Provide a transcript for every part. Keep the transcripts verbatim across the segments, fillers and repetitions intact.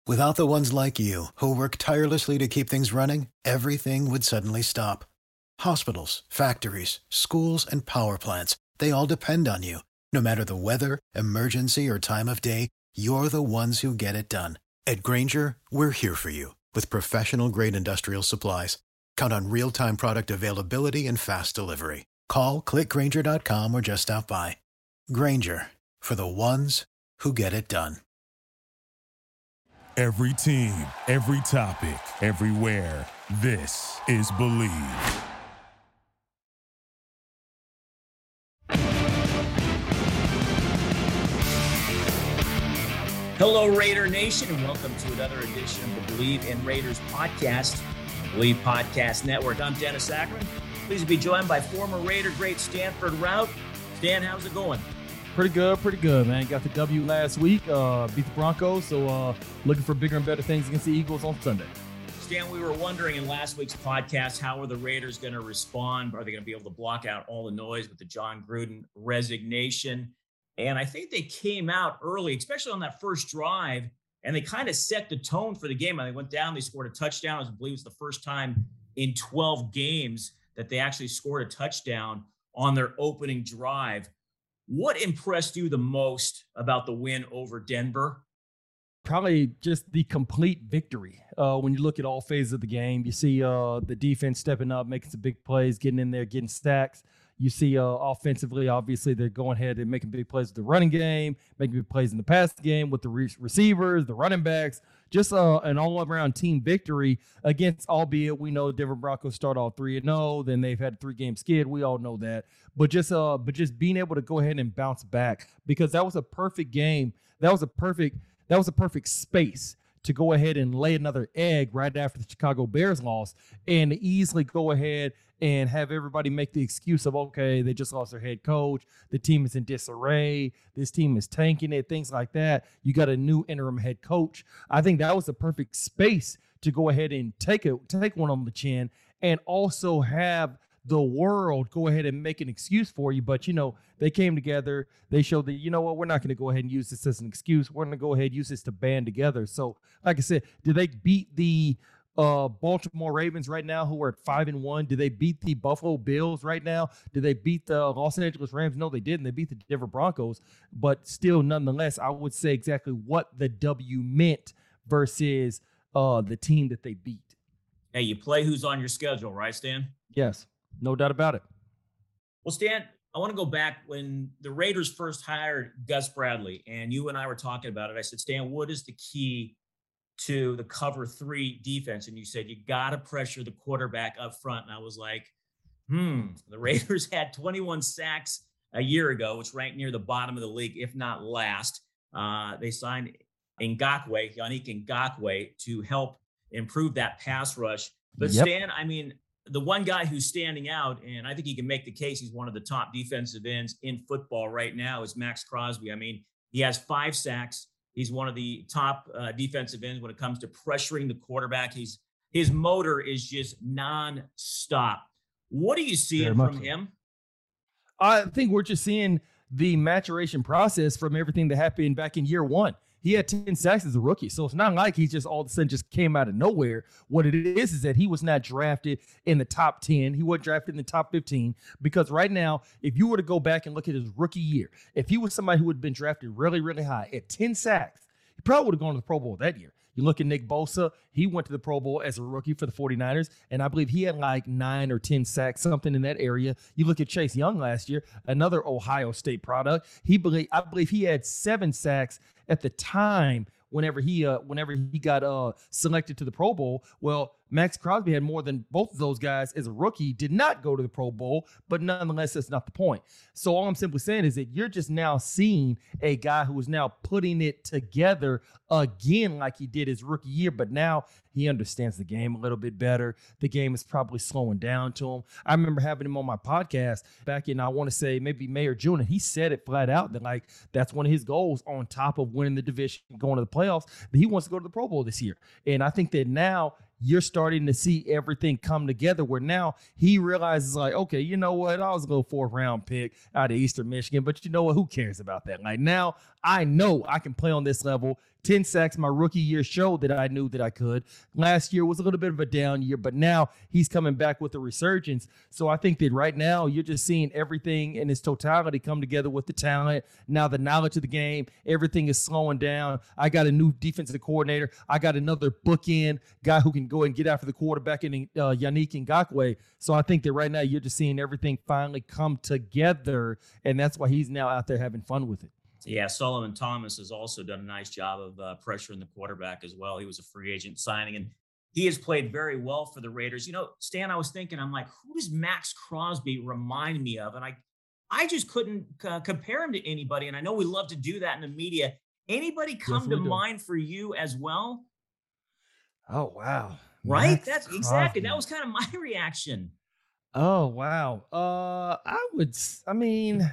Without the ones like you, who work tirelessly to keep things running, everything would suddenly stop. Hospitals, factories, schools, and power plants, they all depend on you. No matter the weather, emergency, or time of day, you're the ones who get it done. At Grainger, we're here for you with professional-grade industrial supplies. Count on real-time product availability and fast delivery. Call, click Grainger dot com, or just stop by. Grainger, for the ones who get it done. Every team, every topic, everywhere. This is Believe. Hello, Raider Nation, and welcome to another edition of the Believe in Raiders podcast, Believe Podcast Network. I'm Dennis Ackerman. Pleased to be joined by former Raider great Stanford Routt. Stan, how's it going? Pretty good, pretty good, man. Got the W last week, uh, beat the Broncos, so uh, looking for bigger and better things against the Eagles on Sunday. Stan, we were wondering in last week's podcast, how are the Raiders going to respond? Are they going to be able to block out all the noise with the Jon Gruden resignation? And I think they came out early, especially on that first drive, and they kind of set the tone for the game. And they went down, they scored a touchdown. I believe it was the first time in twelve games that they actually scored a touchdown on their opening drive. What impressed you the most about the win over Denver? Probably just the complete victory. Uh, when you look at all phases of the game, you see uh, the defense stepping up, making some big plays, getting in there, getting stacks. You see uh, offensively, obviously, they're going ahead and making big plays with the running game, making big plays in the passing game with the re- receivers, the running backs. Just uh, an all-around team victory against, albeit we know Denver Broncos start all three and oh, then they've had a three-game skid. We all know that. But just uh, but just being able to go ahead and bounce back, because that was a perfect game. That was a perfect that was a perfect space to go ahead and lay another egg right after the Chicago Bears loss and easily go ahead and have everybody make the excuse of, okay, they just lost their head coach. The team is in disarray. This team is tanking it, things like that. You got a new interim head coach. I think that was the perfect space to go ahead and take it, take one on the chin and also have the world go ahead and make an excuse for you. But, you know, they came together. They showed that, you know what, we're not going to go ahead and use this as an excuse. We're going to go ahead and use this to band together. So, like I said, did they beat the uh, Baltimore Ravens right now, who are at five and one? Did they beat the Buffalo Bills right now? Did they beat the Los Angeles Rams? No, they didn't. They beat the Denver Broncos. But still, nonetheless, I would say exactly what the W meant versus uh, the team that they beat. Hey, you play who's on your schedule, right, Stan? Yes. No doubt about it. Well, Stan, I want to go back when the Raiders first hired Gus Bradley, and you and I were talking about it. I said, Stan, what is the key to the cover three defense? And you said, you got to pressure the quarterback up front. And I was like, hmm, the Raiders had twenty-one sacks a year ago, which ranked near the bottom of the league, if not last. Uh, they signed Ngakoue, Yannick Ngakoue, to help improve that pass rush. But yep. Stan, I mean, the one guy who's standing out, and I think he can make the case he's one of the top defensive ends in football right now, is Maxx Crosby. I mean, he has five sacks. He's one of the top uh, defensive ends when it comes to pressuring the quarterback. He's his motor is just nonstop. What do you see Very from so. him? I think we're just seeing the maturation process from everything that happened back in year one. He had ten sacks as a rookie, so it's not like he just all of a sudden just came out of nowhere. What it is is that he was not drafted in the top ten. He wasn't drafted in the top fifteen, because right now, if you were to go back and look at his rookie year, if he was somebody who had been drafted really, really high at ten sacks, he probably would have gone to the Pro Bowl that year. You look at Nick Bosa, he went to the Pro Bowl as a rookie for the 49ers, and I believe he had like nine or ten sacks, something in that area. You look at Chase Young last year, another Ohio State product. He believe, I believe he had seven sacks at the time whenever he uh, whenever he got uh, selected to the Pro Bowl. Well, Maxx Crosby had more than both of those guys as a rookie, did not go to the Pro Bowl, but nonetheless, that's not the point. So all I'm simply saying is that you're just now seeing a guy who is now putting it together again like he did his rookie year, but now he understands the game a little bit better. The game is probably slowing down to him. I remember having him on my podcast back in, I want to say, maybe May or June, and he said it flat out that, like, that's one of his goals on top of winning the division, going to the playoffs, that he wants to go to the Pro Bowl this year. And I think that now you're starting to see everything come together where now he realizes, like, okay, you know what? I was a little fourth round pick out of Eastern Michigan, but you know what? Who cares about that? Like, now I know I can play on this level, ten sacks my rookie year showed that I knew that I could. Last year was a little bit of a down year, but now he's coming back with a resurgence. So I think that right now you're just seeing everything in its totality come together with the talent. Now the knowledge of the game, everything is slowing down. I got a new defensive coordinator. I got another bookend guy who can go and get after the quarterback in uh, Yannick Ngakoue. So I think that right now you're just seeing everything finally come together, and that's why he's now out there having fun with it. Yeah, Solomon Thomas has also done a nice job of uh, pressuring the quarterback as well. He was a free agent signing, and he has played very well for the Raiders. You know, Stan, I was thinking, I'm like, who does Max Crosby remind me of? And I, I just couldn't uh, compare him to anybody. And I know we love to do that in the media. Anybody come Yes, to we do. mind for you as well? Oh, wow. Right? Max That's exactly. Crosby. That was kind of my reaction. Oh, wow. Uh, I would, s- I mean,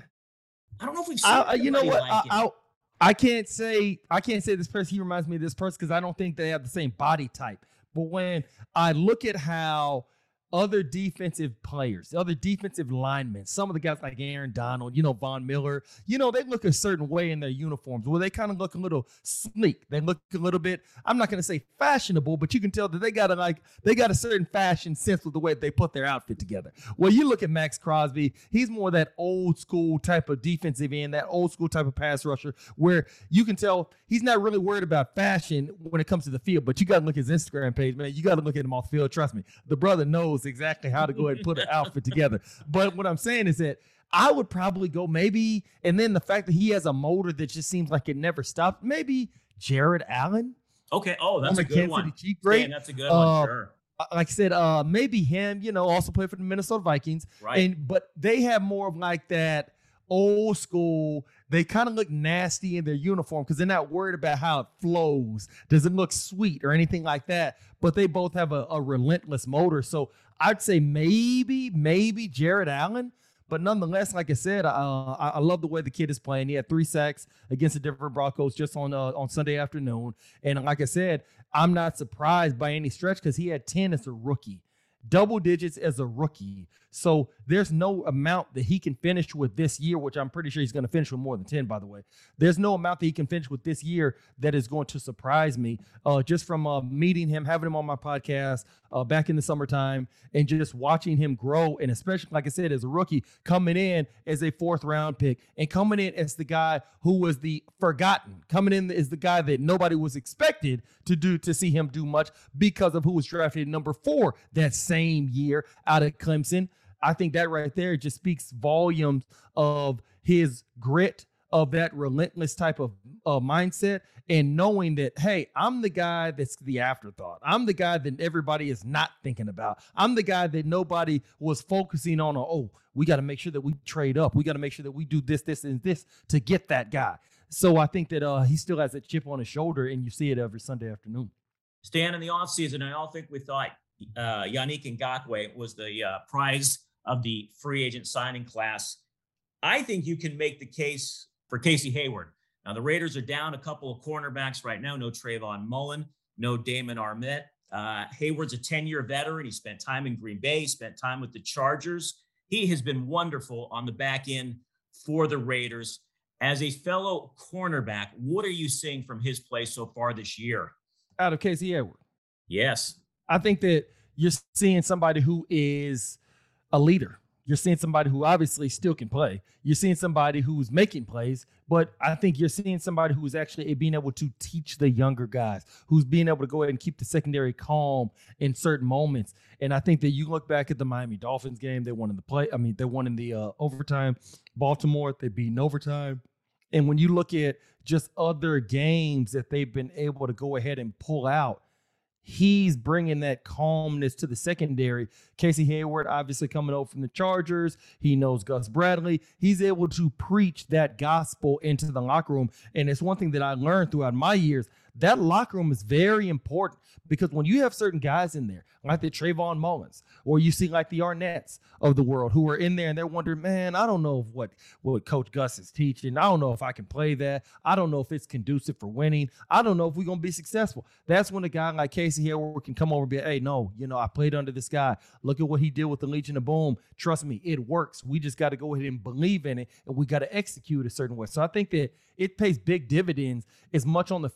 I don't know if we've seen I, I- you know anybody what? like I, it. I, I can't say, I can't say this person, he reminds me of this person because I don't think they have the same body type. But when I look at how other defensive players, other defensive linemen, some of the guys like Aaron Donald, you know, Von Miller, you know, they look a certain way in their uniforms where they kind of look a little sleek. They look a little bit, I'm not going to say fashionable, but you can tell that they got a like, they got a certain fashion sense with the way they put their outfit together. Well, you look at Max Crosby, he's more that old school type of defensive end, that old school type of pass rusher where you can tell he's not really worried about fashion when it comes to the field, but you got to look at his Instagram page, man. You got to look at him off the field. Trust me, the brother knows exactly how to go ahead and put an outfit together. But what I'm saying is that I would probably go maybe, and then the fact that he has a motor that just seems like it never stops, maybe Jared Allen. Okay. Oh, that's a From the good Kansas one. City Chiefs, Dan, great. that's a good Uh, one. Sure. Like I said, uh, maybe him, you know, also played for the Minnesota Vikings. Right. And but they have more of like that old school. They kind of look nasty in their uniform because they're not worried about how it flows. Does it look sweet or anything like that? But they both have a, a relentless motor. So I'd say maybe, maybe Jared Allen. But nonetheless, like I said, uh, I, I love the way the kid is playing. He had three sacks against the Denver Broncos just on uh, on Sunday afternoon. And like I said, I'm not surprised by any stretch because he had ten as a rookie. Double digits as a rookie. So there's no amount that he can finish with this year, which I'm pretty sure he's going to finish with more than ten, by the way. There's no amount that he can finish with this year that is going to surprise me. Uh, just from uh, meeting him, having him on my podcast uh, back in the summertime, and just watching him grow, and especially, like I said, as a rookie, coming in as a fourth round pick and coming in as the guy who was the forgotten, coming in as the guy that nobody was expected to do, to see him do much because of who was drafted number four that same year out of Clemson. I think that right there just speaks volumes of his grit, of that relentless type of uh, mindset, and knowing that, hey, I'm the guy that's the afterthought. I'm the guy that everybody is not thinking about. I'm the guy that nobody was focusing on. Oh, we got to make sure that we trade up. We got to make sure that we do this, this, and this to get that guy. So I think that uh, he still has that chip on his shoulder, and you see it every Sunday afternoon. Stan, in the offseason, I all think we thought uh, Yannick Ngakoue was the uh, prize of the free agent signing class. I think you can make the case for Casey Hayward. Now, the Raiders are down a couple of cornerbacks right now. No Trayvon Mullen, no Damon Arnette. Uh, Hayward's a ten-year veteran. He spent time in Green Bay, spent time with the Chargers. He has been wonderful on the back end for the Raiders. As a fellow cornerback, what are you seeing from his play so far this year? Out of Casey Hayward. Yes. I think that you're seeing somebody who is a leader. You're seeing somebody who obviously still can play. You're seeing somebody who's making plays, but I think you're seeing somebody who's actually being able to teach the younger guys, who's being able to go ahead and keep the secondary calm in certain moments. And I think that you look back at the Miami Dolphins game, they won in the play. I mean, they won in the uh, overtime. Baltimore, they beat in overtime. And when you look at just other games that they've been able to go ahead and pull out, he's bringing that calmness to the secondary. Casey Hayward, obviously coming over from the Chargers. He knows Gus Bradley. He's able to preach that gospel into the locker room. And it's one thing that I learned throughout my years. That locker room is very important because when you have certain guys in there, like the Trayvon Mullins, or you see like the Arnett's of the world who are in there and they're wondering, man, I don't know if what, what Coach Gus is teaching. I don't know if I can play that. I don't know if it's conducive for winning. I don't know if we're going to be successful. That's when a guy like Casey Hayward can come over and be, hey, no, you know, I played under this guy. Look at what he did with the Legion of Boom. Trust me, it works. We just got to go ahead and believe in it, and we got to execute a certain way. So I think that it pays big dividends as much on the field, but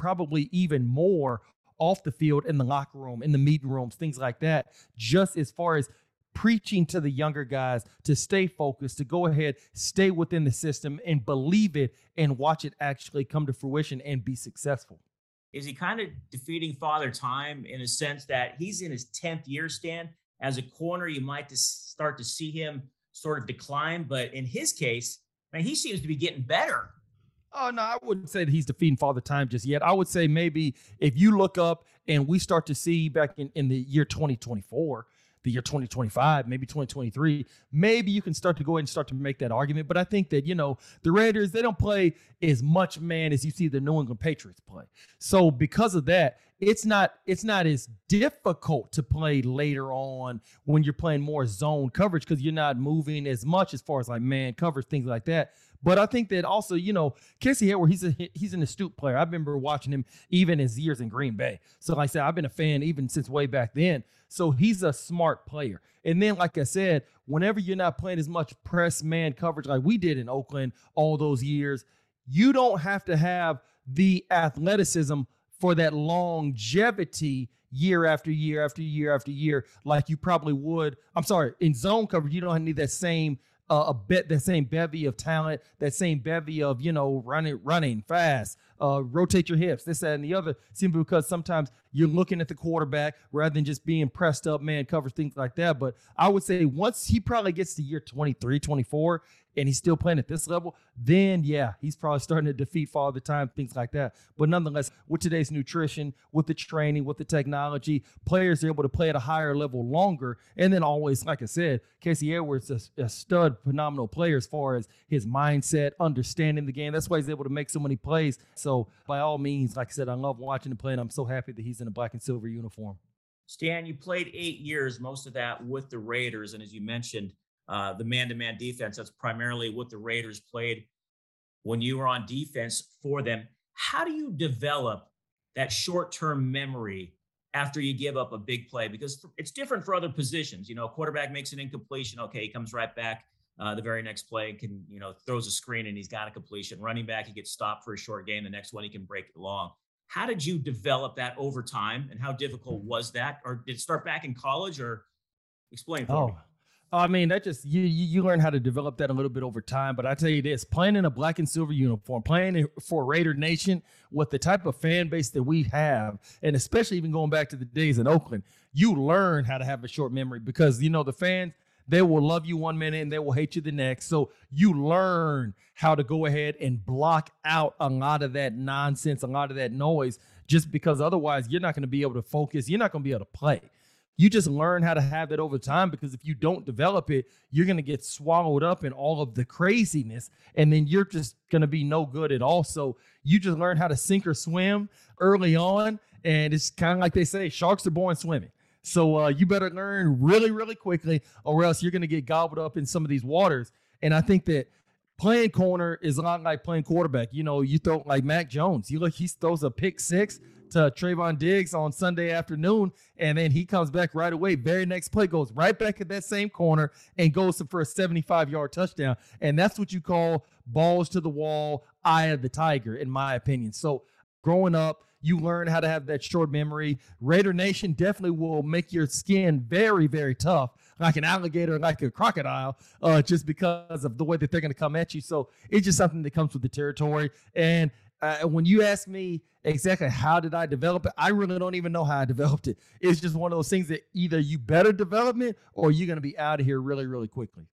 probably even more off the field, in the locker room, in the meeting rooms, things like that, just as far as preaching to the younger guys to stay focused, to go ahead, stay within the system and believe it and watch it actually come to fruition and be successful. Is he kind of defeating Father Time in a sense that he's in his tenth year, Stan? As a corner, you might just start to see him sort of decline. But in his case, man, he seems to be getting better. Oh, no, I wouldn't say that he's defeating Father Time just yet. I would say maybe if you look up and we start to see back in, in the year twenty twenty-four, the year twenty twenty-five, maybe twenty twenty-three, maybe you can start to go ahead and start to make that argument. But I think that, you know, the Raiders, they don't play as much man as you see the New England Patriots play. So because of that, it's not it's not as difficult to play later on when you're playing more zone coverage because you're not moving as much as far as like man coverage, things like that. But I think that also, you know, Casey Hayward, he's a he's an astute player. I remember watching him even his years in Green Bay. So like I said, I've been a fan even since way back then. So he's a smart player. And then, like I said, whenever you're not playing as much press man coverage like we did in Oakland all those years, you don't have to have the athleticism for that longevity year after year after year after year like you probably would. I'm sorry, in zone coverage, you don't need that same Uh, a bit that same bevy of talent, that same bevy of, you know, running, running fast, uh, rotate your hips, this, that, and the other, simply because sometimes you're looking at the quarterback rather than just being pressed up, man, coverage, things like that. But I would say once he probably gets to year twenty-three, twenty-four, and he's still playing at this level, then, yeah, he's probably starting to defeat Father Time, things like that. But nonetheless, with today's nutrition, with the training, with the technology, players are able to play at a higher level longer. And then always, like I said, Casey Edwards is a, a stud, phenomenal player as far as his mindset, understanding the game. That's why he's able to make so many plays. So by all means, like I said, I love watching him play, and I'm so happy that he's in a black and silver uniform. Stan, you played eight years, most of that with the Raiders. And as you mentioned, Uh, the man-to-man defense, that's primarily what the Raiders played when you were on defense for them. How do you develop that short-term memory after you give up a big play? Because it's different for other positions. You know, quarterback makes an incompletion. Okay, he comes right back. Uh, the very next play can, you know, throws a screen and he's got a completion. Running back, he gets stopped for a short gain. The next one, he can break it long. How did you develop that over time, and how difficult was that? Or did it start back in college, or explain for oh. me? I mean, that just, you, you you learn how to develop that a little bit over time. But I tell you this, playing in a black and silver uniform, playing for Raider Nation with the type of fan base that we have, and especially even going back to the days in Oakland, you learn how to have a short memory because, you know, the fans, they will love you one minute and they will hate you the next. So you learn how to go ahead and block out a lot of that nonsense, a lot of that noise, just because otherwise you're not going to be able to focus. You're not going to be able to play. You just learn how to have that over time, because if you don't develop it, you're going to get swallowed up in all of the craziness, and then you're just going to be no good at all. So you just learn how to sink or swim early on, and it's kind of like they say, sharks are born swimming. So uh, you better learn really, really quickly, or else you're going to get gobbled up in some of these waters. And I think that playing corner is a lot like playing quarterback. You know, you throw like Mac Jones. You look, he throws a pick six to Trayvon Diggs on Sunday afternoon, and then he comes back right away. Very next play goes right back at that same corner and goes for a seventy-five-yard touchdown. And that's what you call balls to the wall, eye of the tiger, in my opinion. So growing up, you learn how to have that short memory. Raider Nation definitely will make your skin very, very tough, like an alligator, like a crocodile, uh, just because of the way that they're going to come at you. So it's just something that comes with the territory. And Uh, when you ask me exactly how did I develop it, I really don't even know how I developed it. It's just one of those things that either you better develop it or you're going to be out of here really, really quickly.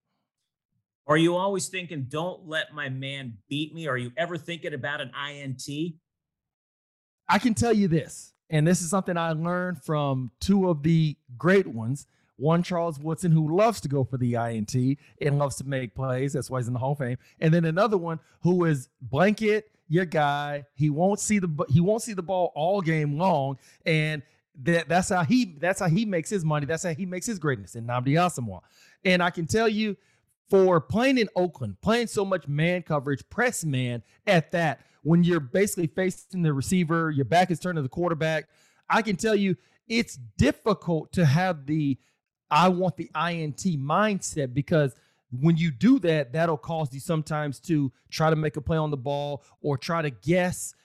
Are you always thinking, don't let my man beat me? Are you ever thinking about an I N T? I can tell you this, and this is something I learned from two of the great ones. One, Charles Woodson, who loves to go for the I N T and loves to make plays. That's why he's in the Hall of Fame. And then another one who is blanket your guy. He won't see the he won't see the ball all game long, and that that's how he that's how he makes his money. That's how he makes his greatness in Nnamdi Asomugha. And I can tell you, for playing in Oakland, playing so much man coverage, press man at that, when you're basically facing the receiver, your back is turned to the quarterback, I can tell you it's difficult to have the I want the I N T mindset, because when you do that, that'll cause you sometimes to try to make a play on the ball or try to guess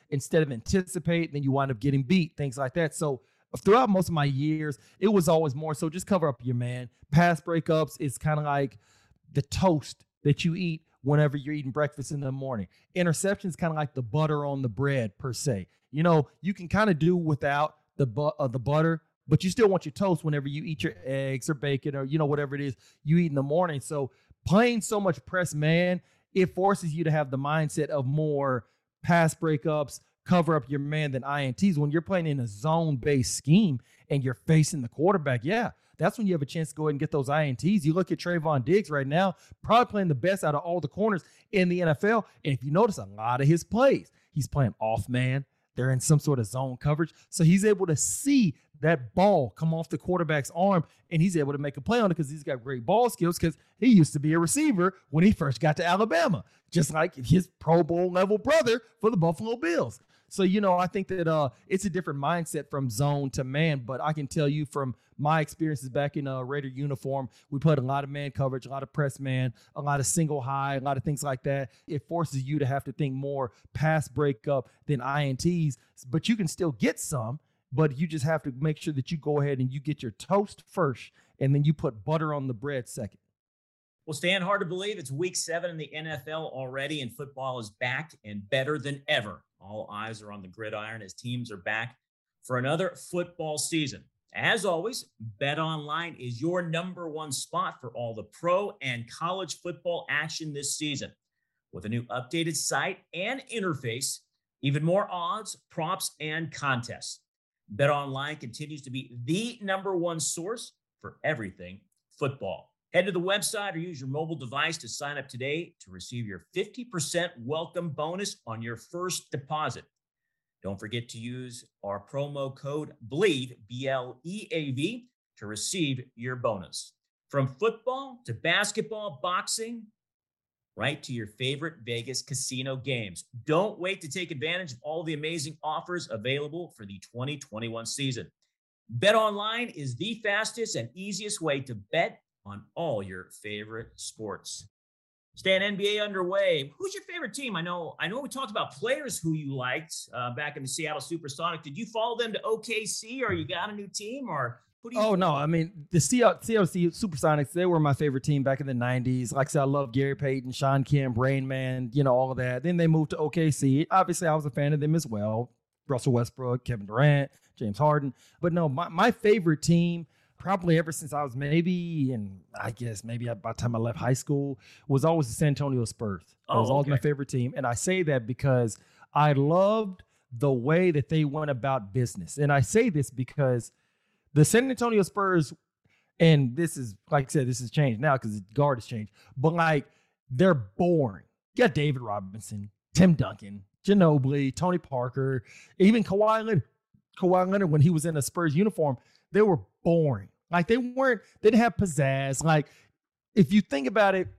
instead of anticipate, then you wind up getting beat, things like that. So throughout most of my years, it was always more so just cover up your man. Pass breakups is kind of like the toast that you eat whenever you're eating breakfast in the morning. Interceptions kind of like the butter on the bread per se. You know, you can kind of do without the bu- uh, the butter, but you still want your toast whenever you eat your eggs or bacon or, you know, whatever it is you eat in the morning. So playing so much press man, it forces you to have the mindset of more pass breakups, cover up your man than I N Ts. When you're playing in a zone-based scheme and you're facing the quarterback, yeah, that's when you have a chance to go ahead and get those I N Ts. You look at Trayvon Diggs right now, probably playing the best out of all the corners in the N F L. And if you notice a lot of his plays, he's playing off man. They're in some sort of zone coverage. So he's able to see that ball come off the quarterback's arm, and he's able to make a play on it because he's got great ball skills because he used to be a receiver when he first got to Alabama, just like his Pro Bowl level brother for the Buffalo Bills. So, you know, I think that uh, it's a different mindset from zone to man, but I can tell you from my experiences back in a Raider uniform, we played a lot of man coverage, a lot of press man, a lot of single high, a lot of things like that. It forces you to have to think more pass breakup than I N Ts, but you can still get some, but you just have to make sure that you go ahead and you get your toast first, and then you put butter on the bread second. Well, Stan, hard to believe it's week seven in the N F L already, and football is back and better than ever. All eyes are on the gridiron as teams are back for another football season. As always, BetOnline is your number one spot for all the pro and college football action this season. With a new updated site and interface, even more odds, props, and contests. BetOnline continues to be the number one source for everything football. Head to the website or use your mobile device to sign up today to receive your fifty percent welcome bonus on your first deposit. Don't forget to use our promo code BLEAV, B L E A V, to receive your bonus. From football to basketball, boxing, right to your favorite Vegas casino games. Don't wait to take advantage of all the amazing offers available for the twenty twenty-one season. BetOnline is the fastest and easiest way to bet on all your favorite sports. Stan, N B A underway. Who's your favorite team? I know I know we talked about players who you liked uh, back in the Seattle Supersonics. Did you follow them to O K C, or you got a new team, or who do you Oh, think? no. I mean, the Seattle, Seattle Supersonics, they were my favorite team back in the nineties. Like I said, I love Gary Payton, Sean Kemp, Rain Man, you know, all of that. Then they moved to O K C. Obviously, I was a fan of them as well. Russell Westbrook, Kevin Durant, James Harden. But no, my, my favorite team, probably ever since I was maybe, and I guess maybe by the time I left high school, was always the San Antonio Spurs. That Oh, was always okay. my favorite team. And I say that because I loved the way that they went about business. And I say this because the San Antonio Spurs, and this is, like I said, this has changed now because the guard has changed, but like they're boring. You got David Robinson, Tim Duncan, Ginobili, Tony Parker, even Kawhi Leonard. Kawhi Leonard, when he was in a Spurs uniform, they were boring. Like they weren't, they didn't have pizzazz. Like if you think about it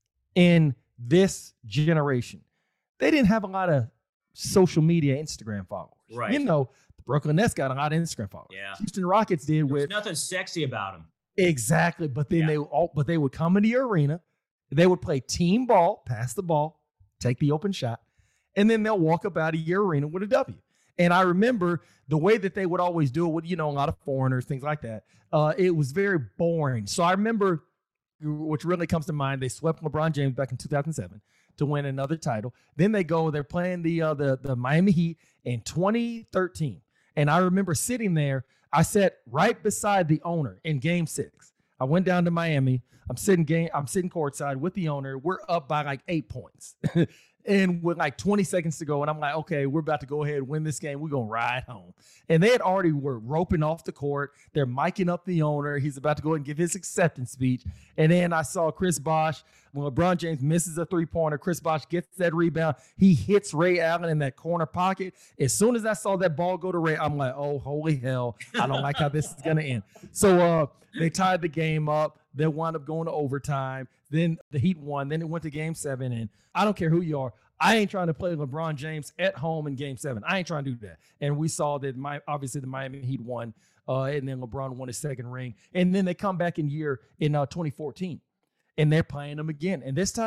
in this generation, they didn't have a lot of social media Instagram followers. Right. You know, the Brooklyn Nets got a lot of Instagram followers. Yeah. Houston Rockets did There's with nothing sexy about them. exactly, but then Yeah. they all but they would come in the arena, they would play team ball, pass the ball, take the open shot, and then they'll walk up out of your arena with a W. And I remember the way that they would always do it with, you know, a lot of foreigners, things like that. Uh, it was very boring. So I remember, which really comes to mind, they swept LeBron James back in two thousand seven to win another title. Then they go, they're playing the uh, the the Miami Heat in twenty thirteen. And I remember sitting there, I sat right beside the owner in game six. I went down to Miami. I'm sitting game, I'm sitting courtside with the owner. We're up by like eight points. And with like twenty seconds to go, and I'm like, okay, we're about to go ahead and win this game. We're going to ride home. And they had already were roping off the court. They're miking up the owner. He's about to go and give his acceptance speech. And then I saw Chris Bosh. When LeBron James misses a three-pointer, Chris Bosh gets that rebound. He hits Ray Allen in that corner pocket. As soon as I saw that ball go to Ray, I'm like, oh, holy hell. I don't like how this is going to end. So uh, they tied the game up. They wound up going to overtime. Then the Heat won. Then it went to game seven. And I don't care who you are. I ain't trying to play LeBron James at home in game seven. I ain't trying to do that. And we saw that my obviously the Miami Heat won. Uh, and then LeBron won his second ring. And then they come back in year in uh, twenty fourteen. And they're playing them again. And this time,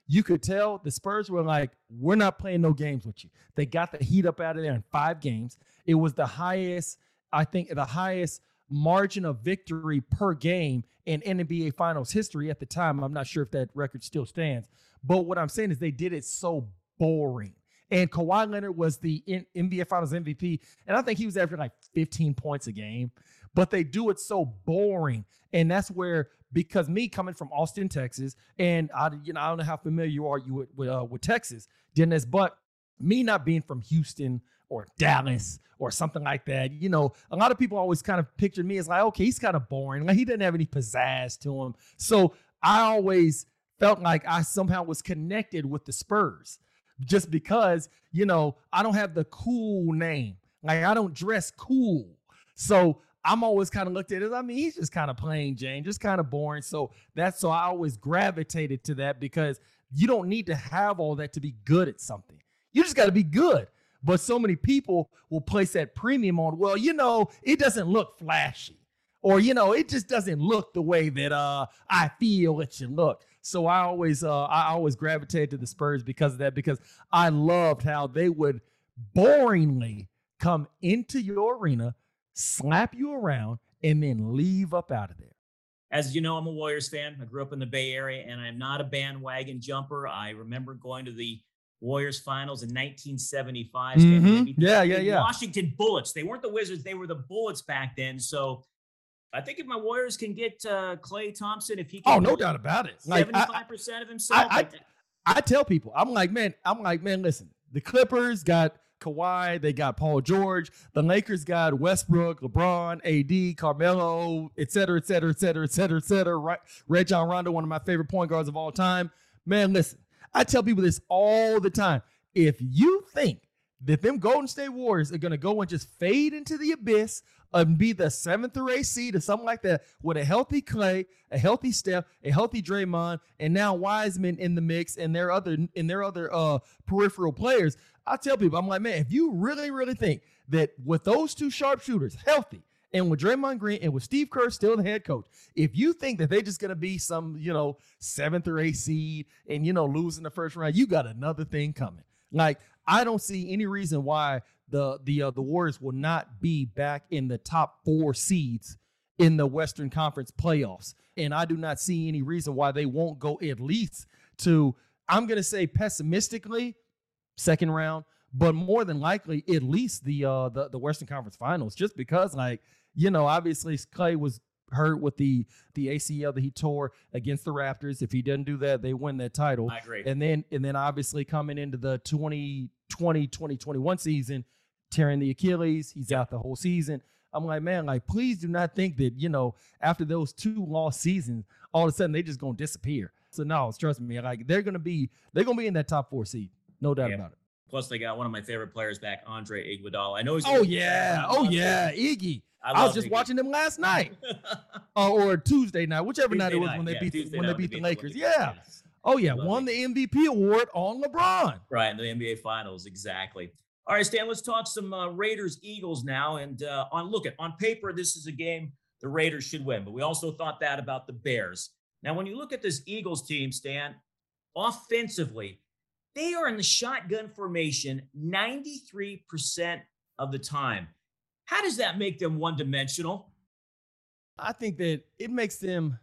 you could tell the Spurs were like, we're not playing no games with you. They got the heat up out of there in five games. It was the highest, I think, the highest margin of victory per game in N B A Finals history at the time. I'm not sure if that record still stands. But what I'm saying is they did it so boring. And Kawhi Leonard was the N B A Finals M V P, and I think he was averaging like fifteen points a game. But they do it so boring, and that's where, because me coming from Austin, Texas, and I, you know, I don't know how familiar you are you with with, uh, with Texas, Dennis, but me not being from Houston or Dallas or something like that, you know, a lot of people always kind of pictured me as like, okay, he's kind of boring, like he doesn't have any pizzazz to him. So I always felt like I somehow was connected with the Spurs, just because, you know, I don't have the cool name, like I don't dress cool, so I'm always kind of looked at it as, I mean, he's just kind of plain Jane, just kind of boring. So that's, so I always gravitated to that, because you don't need to have all that to be good at something. You just got to be good. But so many people will place that premium on, well, you know, it doesn't look flashy, or, you know, it just doesn't look the way that uh, I feel it should look. So I always, uh, I always gravitated to the Spurs because of that, because I loved how they would boringly come into your arena, slap you around, and then leave up out of there. As you know, I'm a Warriors fan. I grew up in the Bay Area, and I'm not a bandwagon jumper. I remember going to the Warriors finals in nineteen seventy-five. Mm-hmm. Yeah, yeah, yeah. Washington Bullets. They weren't the Wizards. They were the Bullets back then. So I think if my Warriors can get uh, Klay Thompson, if he can, oh, no doubt about it, seventy-five percent like, of himself. I, I, I, I tell people, I'm like, man, I'm like, man, listen, the Clippers got Kawhi, they got Paul George, the Lakers got Westbrook, LeBron, A D, Carmelo, et cetera, et cetera, et cetera, et cetera, et cetera. Right? Rajon Rondo, one of my favorite point guards of all time. Man, listen, I tell people this all the time. If you think that them Golden State Warriors are going to go and just fade into the abyss and be the seventh or eighth seed or something like that with a healthy Klay, a healthy Steph, a healthy Draymond, and now Wiseman in the mix and their other and their other uh, peripheral players, I tell people, I'm like, man, if you really, really think that with those two sharpshooters healthy, and with Draymond Green and with Steve Kerr still the head coach, if you think that they're just going to be some, you know, seventh or eighth seed and, you know, lose in the first round, you got another thing coming. Like, I don't see any reason why the the uh, the Warriors will not be back in the top four seeds in the Western Conference playoffs. And I do not see any reason why they won't go at least to, I'm going to say pessimistically, second round, but more than likely at least the uh the, the Western Conference Finals, just because, like, you know, obviously Klay was hurt with the the A C L that he tore against the Raptors. If he doesn't do that, they win that title. I agree. And then and then obviously coming into the twenty twenty, twenty twenty-one season, tearing the Achilles, he's out the whole season. I'm like, man, like, please do not think that, you know, after those two lost seasons, all of a sudden they just gonna disappear. So no, trust me, like, they're gonna be they're gonna be in that top four seed. No doubt yeah. about it. Plus, they got one of my favorite players back, Andre Iguodala. I know he's. Oh yeah, oh yeah, Iggy. I, I was just Iggy. watching them last night, uh, or Tuesday night, whichever Tuesday night it was night, when they yeah, beat the, when they beat the Lakers. The yeah. Lakers. Oh yeah, won the M V P award on LeBron. Right, in the N B A Finals, exactly. All right, Stan, let's talk some uh, Raiders Eagles now. And uh, on look at on paper, this is a game the Raiders should win, but we also thought that about the Bears. Now, when you look at this Eagles team, Stan, offensively, they are in the shotgun formation ninety-three percent of the time. How does that make them one-dimensional? I think that it makes them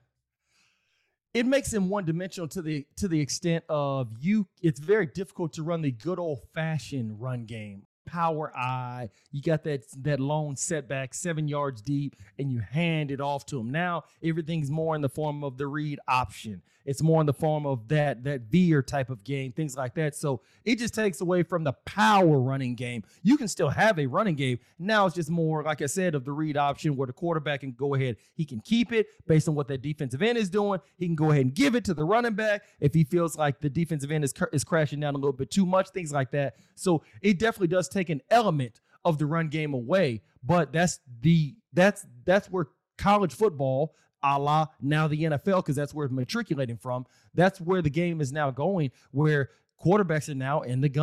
it makes them one-dimensional to the to the extent of you. It's very difficult to run the good old-fashioned run game. Power eye, you got that that lone setback seven yards deep, and you hand it off to them. Now everything's more in the form of the read option. It's more in the form of that that veer type of game, things like that. So it just takes away from the power running game. You can still have a running game. Now it's just more, like I said, of the read option where the quarterback can go ahead. He can keep it based on what that defensive end is doing. He can go ahead and give it to the running back if he feels like the defensive end is, is crashing down a little bit too much, things like that. So it definitely does take an element of the run game away, but that's the that's that's where college football, a la now the N F L, because that's where it's matriculating from. That's where the game is now going, where quarterbacks are now in the gun.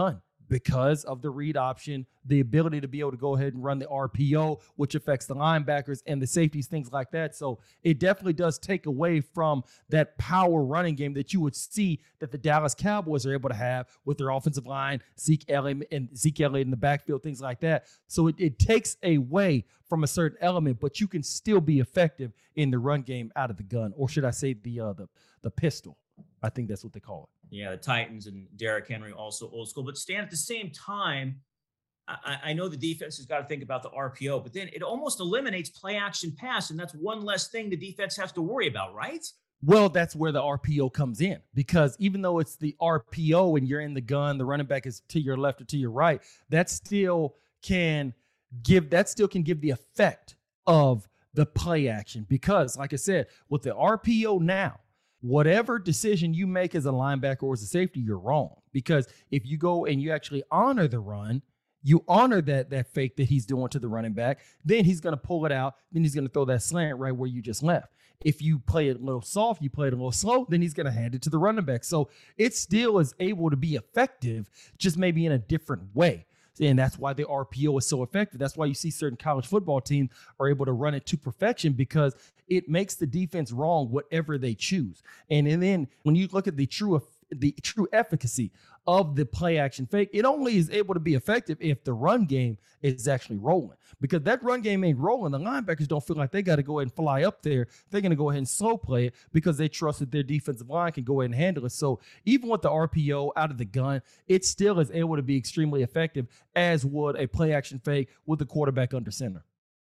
because of the read option, the ability to be able to go ahead and run the R P O, which affects the linebackers and the safeties, things like that. So it definitely does take away from that power running game that you would see that the Dallas Cowboys are able to have with their offensive line, Zeke Elliott and Zeke Elliott in the backfield, things like that. So it, it takes away from a certain element, but you can still be effective in the run game out of the gun, or should I say the uh, the the pistol? I think that's what they call it. Yeah, the Titans and Derrick Henry also old school. But Stan, at the same time, I, I know the defense has got to think about the R P O, but then it almost eliminates play action pass, and that's one less thing the defense has to worry about, right? Well, that's where the R P O comes in, because even though it's the R P O and you're in the gun, the running back is to your left or to your right, that still can give that still can give the effect of the play action, because like I said, with the R P O now, whatever decision you make as a linebacker or as a safety, you're wrong. Because if you go and you actually honor the run, you honor that that fake that he's doing to the running back, then he's going to pull it out, then he's going to throw that slant right where you just left. If you play it a little soft, you play it a little slow, then he's going to hand it to the running back. So it still is able to be effective, just maybe in a different way. And that's why the R P O is so effective. That's why you see certain college football teams are able to run it to perfection, because it makes the defense wrong whatever they choose. And, and then when you look at the true the true efficacy of the play action fake, it only is able to be effective if the run game is actually rolling. Because that run game ain't rolling, the linebackers don't feel like they got to go ahead and fly up there. They're going to go ahead and slow play it because they trust that their defensive line can go ahead and handle it. So even with the R P O out of the gun, it still is able to be extremely effective, as would a play action fake with the quarterback under center.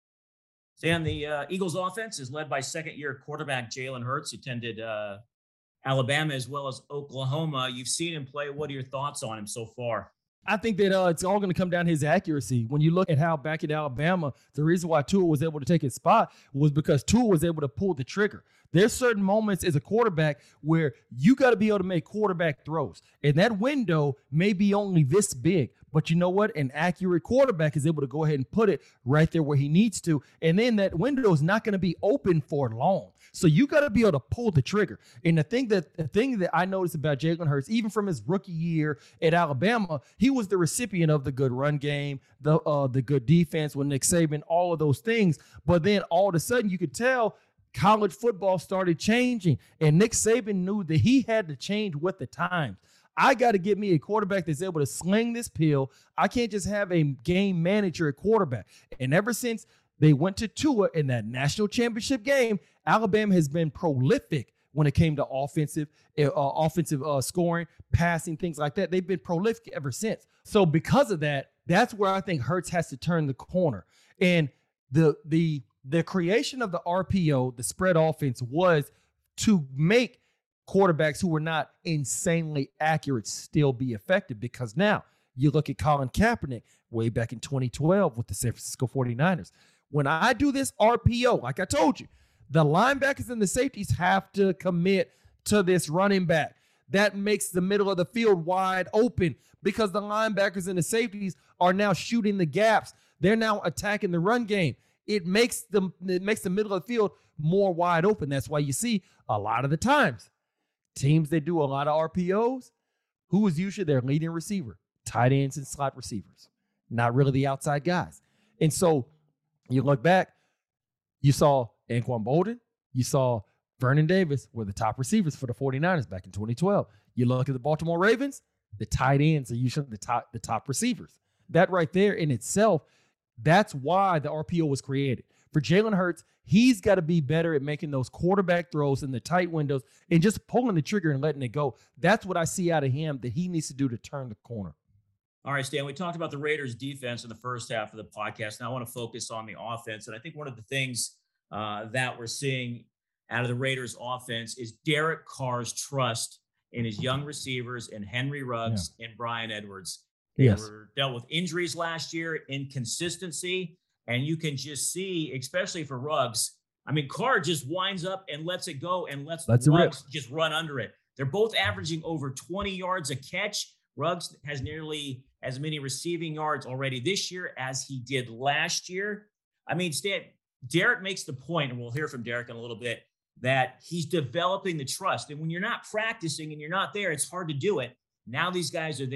Stan, the uh, Eagles offense is led by second-year quarterback Jalen Hurts, who attended uh, Alabama as well as Oklahoma. You've seen him play. What are your thoughts on him so far? I think that uh, it's all going to come down to his accuracy. When you look at how back in Alabama, the reason why Tua was able to take his spot was because Tua was able to pull the trigger. There's certain moments as a quarterback where you got to be able to make quarterback throws. And that window may be only this big, but you know what? An accurate quarterback is able to go ahead and put it right there where he needs to. And then that window is not going to be open for long. So you got to be able to pull the trigger. And the thing that the thing that I noticed about Jalen Hurts, even from his rookie year at Alabama, he was the recipient of the good run game, the uh, the good defense with Nick Saban, all of those things. But then all of a sudden you could tell college football started changing, and Nick Saban knew that he had to change with the times. I got to get me a quarterback that's able to sling this pill. I can't just have a game manager at quarterback. And ever since they went to Tua in that national championship game, Alabama has been prolific when it came to offensive uh, offensive uh, scoring, passing, things like that. They've been prolific ever since. So because of that, that's where I think Hurts has to turn the corner. And the the the creation of the R P O, the spread offense, was to make quarterbacks who were not insanely accurate still be effective. Because now you look at Colin Kaepernick way back in twenty twelve with the San Francisco forty-niners. When I do this R P O, like I told you, the linebackers and the safeties have to commit to this running back. That makes the middle of the field wide open because the linebackers and the safeties are now shooting the gaps. They're now attacking the run game. It makes the, it makes the middle of the field more wide open. That's why you see a lot of the times teams that do a lot of R P Os, who is usually their leading receiver? Tight ends and slot receivers, not really the outside guys. And so you look back, you saw Anquan Bolden, you saw Vernon Davis were the top receivers for the forty-niners back in twenty twelve. You look at the Baltimore Ravens, the tight ends are usually the top, the top receivers. That right there in itself, that's why the R P O was created. For Jalen Hurts, he's got to be better at making those quarterback throws in the tight windows and just pulling the trigger and letting it go. That's what I see out of him that he needs to do to turn the corner. All right, Stan, we talked about the Raiders' defense in the first half of the podcast. Now I want to focus on the offense. And I think one of the things uh, that we're seeing out of the Raiders' offense is Derek Carr's trust in his young receivers and Henry Ruggs yeah. and Bryan Edwards. They yes. were dealt with injuries last year, inconsistency, and you can just see, especially for Ruggs, I mean, Carr just winds up and lets it go and lets Let's Ruggs just run under it. They're both averaging over twenty yards a catch. Ruggs has nearly as many receiving yards already this year as he did last year. I mean, Stan, Derek makes the point, and we'll hear from Derek in a little bit, that he's developing the trust. And when you're not practicing and you're not there, it's hard to do it. Now these guys are there,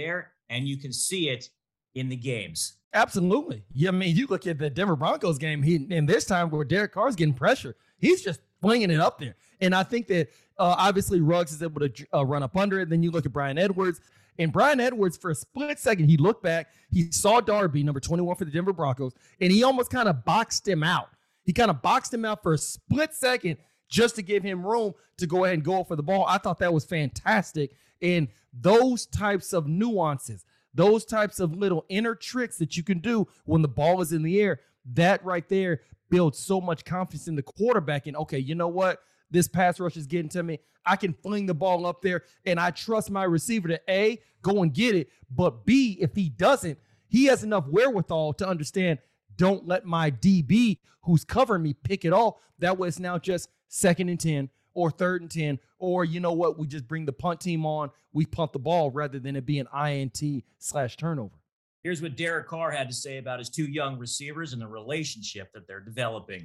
and you can see it in the games. Absolutely. Yeah, I mean, you look at the Denver Broncos game, he, and this time where Derek Carr's getting pressure, he's just flinging it up there. And I think that uh, obviously Ruggs is able to uh, run up under it. Then you look at Bryan Edwards. And Bryan Edwards, for a split second, he looked back. He saw Darby, number twenty-one for the Denver Broncos, and he almost kind of boxed him out. He kind of boxed him out for a split second just to give him room to go ahead and go for the ball. I thought that was fantastic. And those types of nuances, those types of little inner tricks that you can do when the ball is in the air, that right there builds so much confidence in the quarterback. And, okay, you know what? This pass rush is getting to me. I can fling the ball up there, and I trust my receiver to, A, go and get it, but B, if he doesn't, he has enough wherewithal to understand, don't let my D B who's covering me pick it off. That way it's now just second and ten or third and ten, or you know what, we just bring the punt team on, we punt the ball rather than it be an I N T slash turnover. Here's what Derek Carr had to say about his two young receivers and the relationship that they're developing.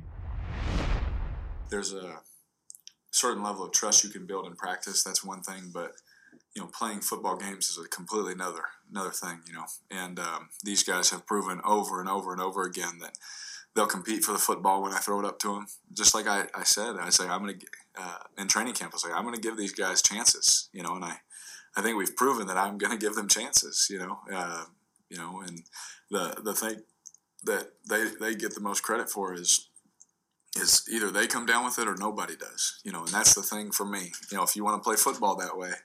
There's a certain level of trust you can build in practice. That's one thing, but you know, playing football games is a completely another another thing, you know. And um, these guys have proven over and over and over again that they'll compete for the football when I throw it up to them. Just like I, I said, I say I'm going to uh, in training camp. I was like, I'm going to give these guys chances, you know. And I, I think we've proven that I'm going to give them chances, you know. Uh, you know, and the the thing that they they get the most credit for is. is either they come down with it or nobody does, you know, and that's the thing for me. You know, if you want to play football that way,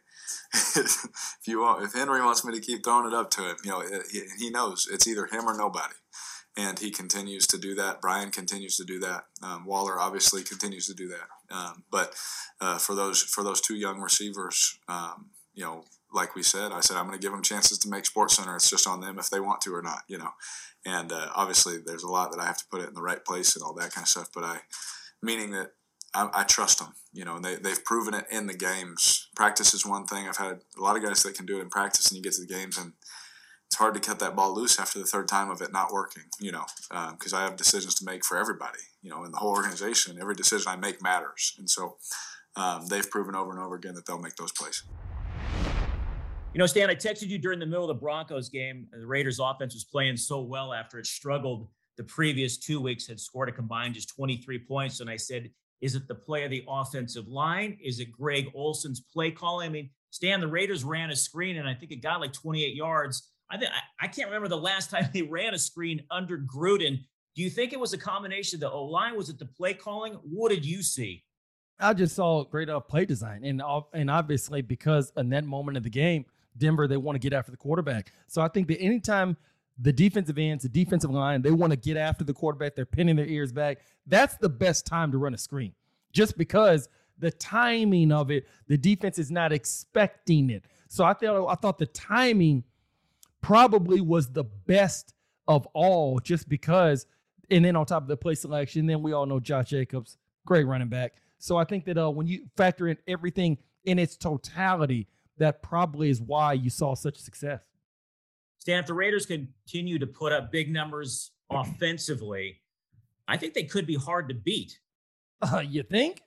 if you want, if Henry wants me to keep throwing it up to him, you know, he, he knows it's either him or nobody, and he continues to do that. Brian continues to do that. Um, Waller obviously continues to do that. Um, but uh, for those for those two young receivers, um, you know, like we said, I said I'm going to give them chances to make SportsCenter. It's just on them if they want to or not, you know. And uh, obviously, there's a lot that I have to put it in the right place and all that kind of stuff. But I, meaning that I, I trust them, you know, and they, they've proven it in the games. Practice is one thing. I've had a lot of guys that can do it in practice, and you get to the games, and it's hard to cut that ball loose after the third time of it not working, you know, because um, I have decisions to make for everybody, you know, in the whole organization. Every decision I make matters. And so um, they've proven over and over again that they'll make those plays. You know, Stan, I texted you during the middle of the Broncos game. The Raiders offense was playing so well after it struggled the previous two weeks, had scored a combined just twenty-three points. And I said, is it the play of the offensive line? Is it Greg Olson's play calling? I mean, Stan, the Raiders ran a screen, and I think it got like twenty-eight yards. I think I, I can't remember the last time they ran a screen under Gruden. Do you think it was a combination of the O-line? Was it the play calling? What did you see? I just saw great uh, play design. And, and obviously, because in that moment of the game, Denver, they want to get after the quarterback. So I think that anytime the defensive ends, the defensive line, they want to get after the quarterback, they're pinning their ears back, that's the best time to run a screen. Just because the timing of it, the defense is not expecting it. So I thought I thought the timing probably was the best of all, just because, and then on top of the play selection, then we all know Josh Jacobs, great running back. So I think that uh, when you factor in everything in its totality, that probably is why you saw such success. Stan, if the Raiders continue to put up big numbers offensively, I think they could be hard to beat. Uh, you think?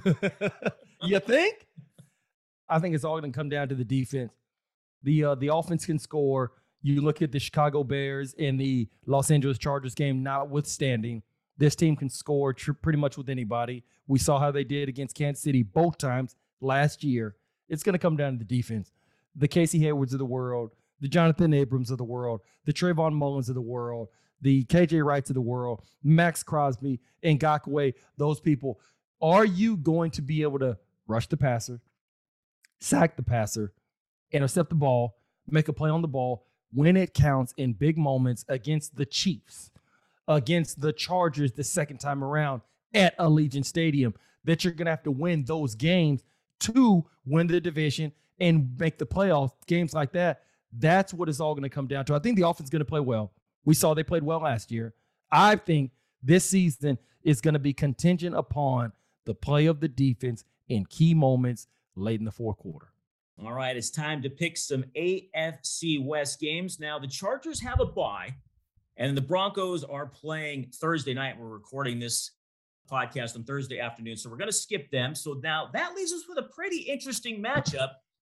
You think? I think it's all going to come down to the defense. The uh, the offense can score. You look at the Chicago Bears and the Los Angeles Chargers game, notwithstanding, this team can score tr- pretty much with anybody. We saw how they did against Kansas City both times last year. It's going to come down to the defense. The Casey Haywards of the world, the Jonathan Abrams of the world, the Trayvon Mullins of the world, the K J Wrights of the world, Max Crosby, and Ngakoue, those people. Are you going to be able to rush the passer, sack the passer, intercept the ball, make a play on the ball when it counts in big moments against the Chiefs, against the Chargers the second time around at Allegiant Stadium, that you're going to have to win those games to win the division and make the playoffs, games like that? That's what it's all going to come down to. I think the offense is going to play well. We saw they played well last year. I think this season is going to be contingent upon the play of the defense in key moments late in the fourth quarter. All right, it's time to pick some A F C West games. Now, the Chargers have a bye, and the Broncos are playing Thursday night. We're recording this podcast on Thursday afternoon, so we're going to skip them. So now that leaves us with a pretty interesting matchup.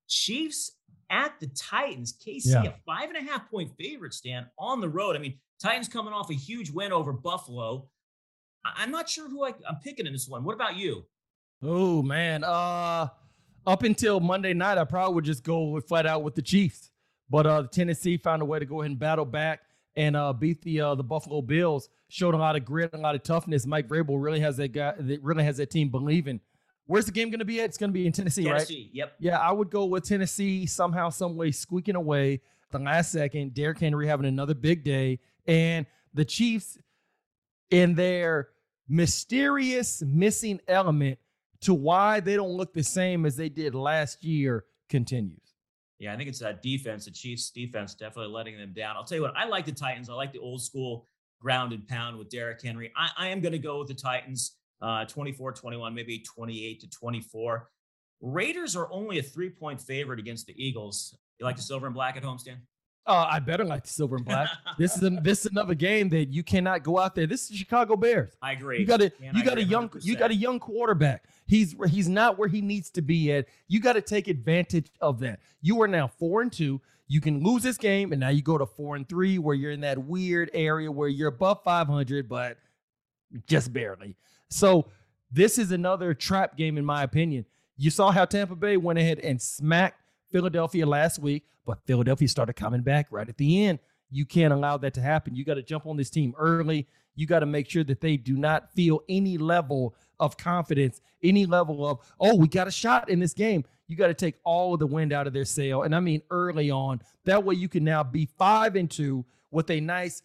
Chiefs at the Titans. K C, Yeah. a five and a half point favorite, Stan, on the road. I mean, Titans coming off a huge win over Buffalo. I- I'm not sure who I, I'm picking in this one. What about you? Oh man, uh, up until Monday night, I probably would just go with, flat out with the Chiefs. But uh, Tennessee found a way to go ahead and battle back and uh, beat the uh, the Buffalo Bills. Showed a lot of grit, a lot of toughness. Mike Vrabel really has that guy. That really has that team believing. Where's the game going to be at? It's going to be in Tennessee, Tennessee, right? Yep. Yeah, I would go with Tennessee somehow, some way, squeaking away at the last second. Derrick Henry having another big day, and the Chiefs in their mysterious missing element to why they don't look the same as they did last year continues. Yeah, I think it's that defense, the Chiefs defense, definitely letting them down. I'll tell you what, I like the Titans. I like the old school ground and pound with Derrick Henry. I, I am going to go with the Titans, uh, twenty-four twenty-one, maybe twenty-eight to twenty-four. Raiders are only a three-point favorite against the Eagles. You like the silver and black at home, Stan? Uh, I better like the silver and black. this is a, this is another game that you cannot go out there. This is the Chicago Bears. I agree. You got a Man, you I got a agree young one hundred percent. you got a young quarterback. He's he's not where he needs to be at. You got to take advantage of that. You are now four and two. You can lose this game, and now you go to four and three, where you're in that weird area where you're above five hundred, but just barely. So this is another trap game, in my opinion. You saw how Tampa Bay went ahead and smacked Philadelphia last week, but Philadelphia started coming back right at the end. You can't allow that to happen. You got to jump on this team early. You got to make sure that they do not feel any level of confidence, any level of, oh, we got a shot in this game. You got to take all of the wind out of their sail. And I mean, early on, that way you can now be five and two with a nice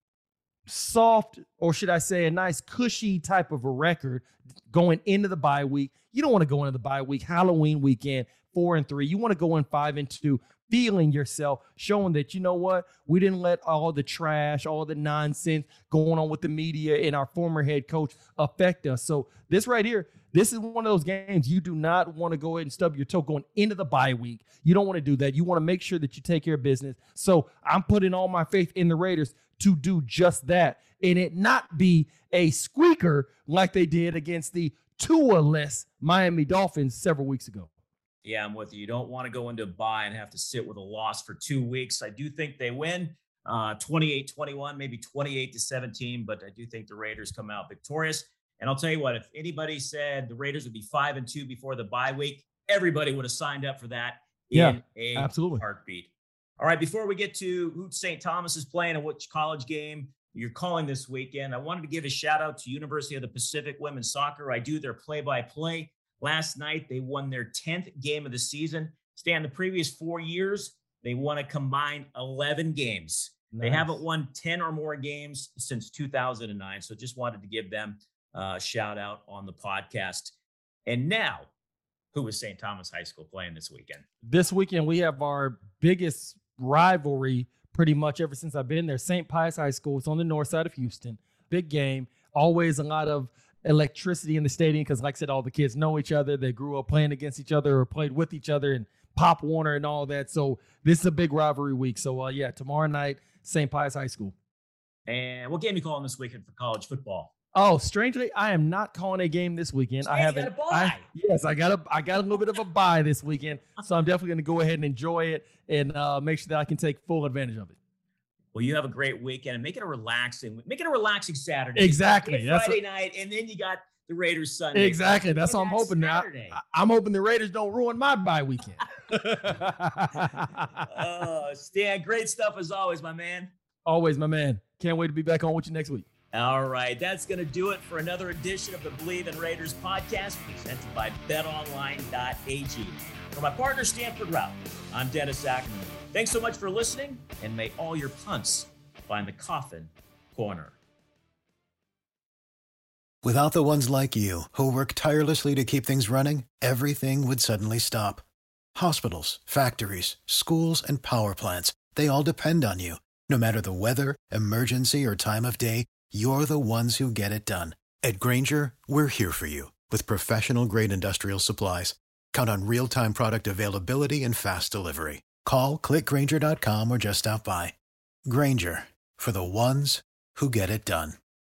soft, or should I say a nice cushy type of a record going into the bye week. You don't want to go into the bye week, Halloween weekend, four and three. You want to go in five and two, feeling yourself, showing that, you know what, we didn't let all the trash, all the nonsense going on with the media and our former head coach affect us. So this right here, this is one of those games you do not want to go ahead and stub your toe going into the bye week. You don't want to do that. You want to make sure that you take care of business. So I'm putting all my faith in the Raiders to do just that, and it not be a squeaker like they did against the Tua-less Miami Dolphins several weeks ago. Yeah, I'm with you. You don't want to go into a bye and have to sit with a loss for two weeks. I do think they win uh, twenty-eight twenty-one, maybe twenty-eight to seventeen, but I do think the Raiders come out victorious. And I'll tell you what, if anybody said the Raiders would be five and two before the bye week, everybody would have signed up for that Yeah, in a absolutely. heartbeat. All right, before we get to who Saint Thomas is playing and which college game you're calling this weekend, I wanted to give a shout out to University of the Pacific Women's Soccer. I do their play-by-play. Last night, they won their tenth game of the season. Stan, the previous four years, they won a combined eleven games. Nice. They haven't won ten or more games since two thousand nine. So just wanted to give them a shout out on the podcast. And now, who is Saint Thomas High School playing this weekend? This weekend, we have our biggest rivalry pretty much ever since I've been there. Saint Pius High School. It's on the north side of Houston. Big game. Always a lot of electricity in the stadium because, like I said, all the kids know each other. They grew up playing against each other or played with each other and Pop Warner and all that. So this is a big rivalry week. So, uh, yeah, tomorrow night, Saint Pius High School. And what game are you calling this weekend for college football? Oh, strangely, I am not calling a game this weekend. Stan, I you haven't. got a bye. I, yes, I got a. I got a little bit of a bye this weekend, so I'm definitely going to go ahead and enjoy it and uh, make sure that I can take full advantage of it. Well, you have a great weekend and make it a relaxing, make it a relaxing Saturday. Exactly. That's That's Friday night, and then you got the Raiders Sunday. Exactly. That's what I'm And hoping. Now, Saturday. I'm hoping the Raiders don't ruin my bye weekend. Oh, Stan, great stuff as always, my man. Always, my man. Can't wait to be back on with you next week. All right, that's going to do it for another edition of the Believe in Raiders podcast presented by bet online dot a g. For my partner, Stanford Routt, I'm Dennis Ackerman. Thanks so much for listening, and may all your punts find the coffin corner. Without the ones like you, who work tirelessly to keep things running, everything would suddenly stop. Hospitals, factories, schools, and power plants, they all depend on you. No matter the weather, emergency, or time of day, you're the ones who get it done. At Grainger, we're here for you with professional-grade industrial supplies. Count on real-time product availability and fast delivery. Call, click Grainger dot com, or just stop by. Grainger, for the ones who get it done.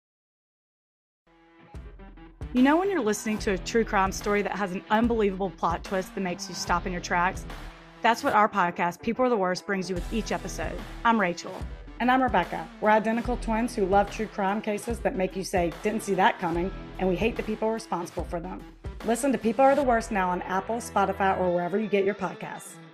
You know when you're listening to a true crime story that has an unbelievable plot twist that makes you stop in your tracks? That's what our podcast, People Are the Worst, brings you with each episode. I'm Rachel. And I'm Rebecca. We're identical twins who love true crime cases that make you say, didn't see that coming, and we hate the people responsible for them. Listen to People Are the Worst now on Apple, Spotify, or wherever you get your podcasts.